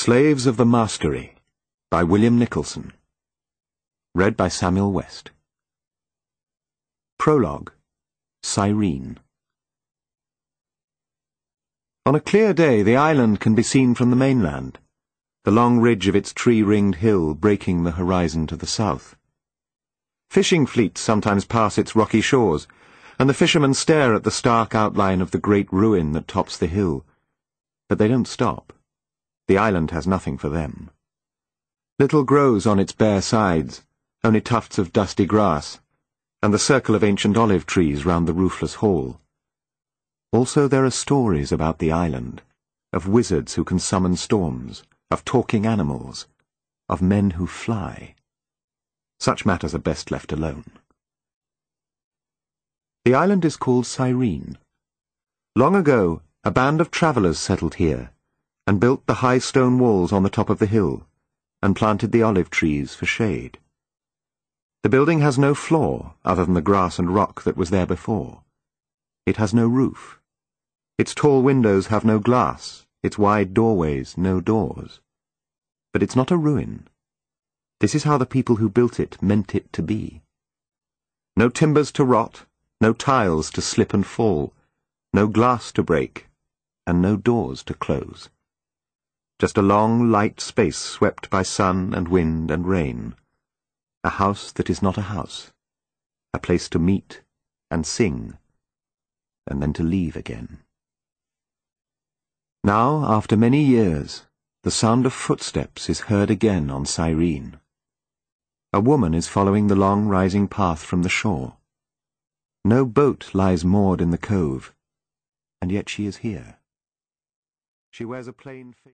Slaves of the Masquerie by William Nicholson. Read by Samuel West. Prologue. Cyrene. On a clear day the island can be seen from the mainland, the long ridge of its tree-ringed hill breaking the horizon to the south. Fishing fleets sometimes pass its rocky shores, and the fishermen stare at the stark outline of the great ruin that tops the hill. But they don't stop. The island has nothing for them. Little grows on its bare sides, only tufts of dusty grass, and the circle of ancient olive trees round the roofless hall. Also there are stories about the island, of wizards who can summon storms, of talking animals, of men who fly. Such matters are best left alone. The island is called Cyrene. Long ago, a band of travellers settled here, and built the high stone walls on the top of the hill, and planted the olive trees for shade. The building has no floor other than the grass and rock that was there before. It has no roof. Its tall windows have no glass, its wide doorways no doors. But it's not a ruin. This is how the people who built it meant it to be. No timbers to rot, no tiles to slip and fall, no glass to break, and no doors to close. Just a long, light space swept by sun and wind and rain. A house that is not a house. A place to meet and sing, and then to leave again. Now, after many years, the sound of footsteps is heard again on Cyrene. A woman is following the long rising path from the shore. No boat lies moored in the cove, and yet she is here. She wears a plain